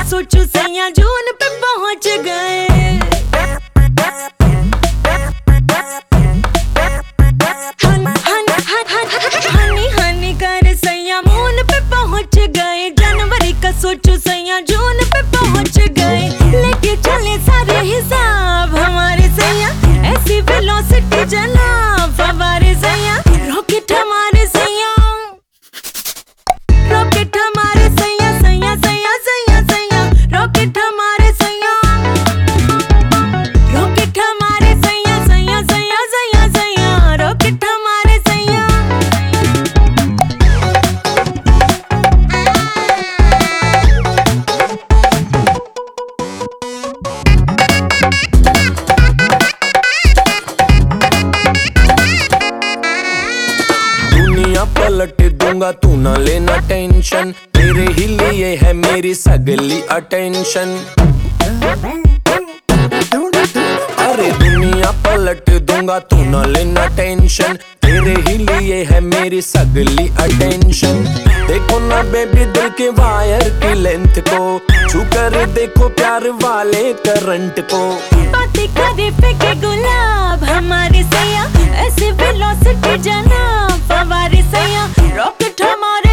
सोचो सैया जून पे पहुंच गए। हनी कर सैया मून पे पहुंच गए। जनवरी का सोचो सैया जून पे पहुंच गए। लेके चले सारे हिसाब हमारे सैया, ऐसी वेलोसिटी जनाब हमारे सैया। रॉकेट हमारे सैया, रॉकेट हमारे सैया, सैया सैया सैया सैया। रॉकेट हमारे सैया, रॉकेट हमारे सैया, सैया सैया सैया सैया। रॉकेट हमारे सैया। दुनिया पलट दूंगा तू ना लेना टेंशन, तेरे ही लिए है मेरी सगली अटेंशन। अरे दुनिया पलट दूंगा तू ना लेना टेंशन, तेरे ही लिए है मेरी सगली अटेंशन। देखो ना बेबी दिल के वायर की लेंथ को, छू कर देखो प्यार वाले करंट को। बातें करे फेंके गुलाब हमारे सैया, ऐसे वेलोसिटी जनाब हमारे सैया। रॉकेट हमारे